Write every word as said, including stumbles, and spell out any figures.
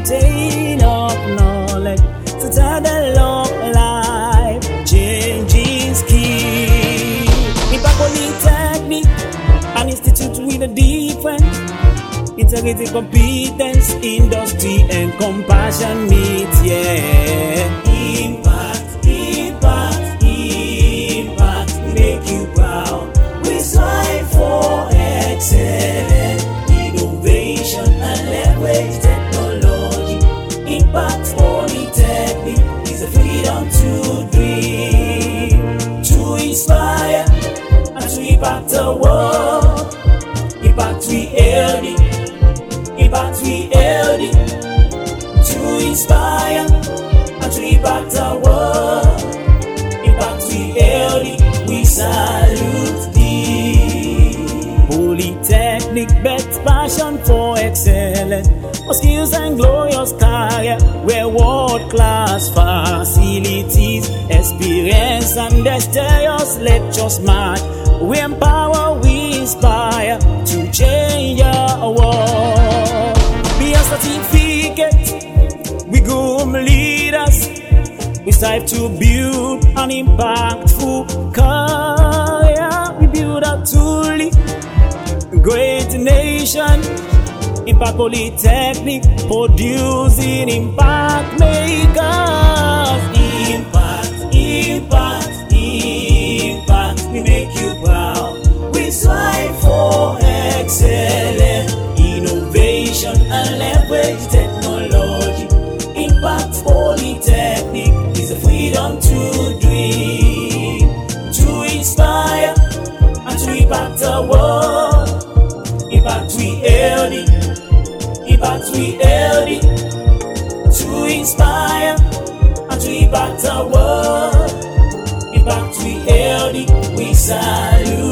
fountain of knowledge, citadel of life, changing skill. Impact Polytechnic, an institute with a different integrity, competence, industry, and compassion meet, yeah. Impact, impact, impact, we make you proud. We strive for excellence, innovation, and leverage technology. Impact Polytechnic is a freedom to dream, to inspire, and to impact the world. Impact we held it. Impact we held it, to inspire and to impact the world. Impact we held it, we salute thee. Polytechnic bets passion for excellence, for skills and glorious career, where world-class facilities, experience and dexterous lectures match. We empower, we inspire to change our world. Be a certificate, we groom leaders. We strive to build an impactful career. We build a truly great nation. Impact Polytechnic, producing impact makers. Impact, impact, impact, we make you proud. We strive for excellence, innovation, and leverage technology. Impact Polytechnic is a freedom to dream, to inspire, and to impact the world. Impact we held it, impact we held it, to inspire, and to impact the world. Impact we held it, we salute.